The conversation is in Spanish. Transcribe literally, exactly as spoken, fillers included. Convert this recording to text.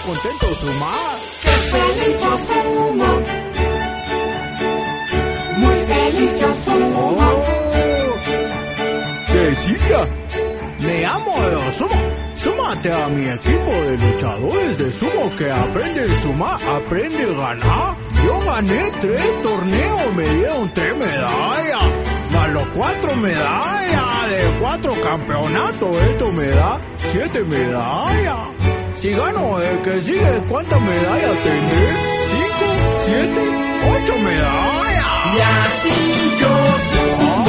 contento sumar. ¡Qué feliz yo sumo! Muy feliz yo sumo. Oh. Cecilia, me amo de sumo. Súmate a mi equipo de luchadores de sumo que aprende a sumar, aprende a ganar. Yo gané tres torneos, me dieron tres medallas. Más los cuatro medallas de cuatro campeonatos, esto me da siete medallas. Si gano el que sigue, ¿cuántas medallas tendré? Cinco, siete, ocho medallas. Y así yo sumo.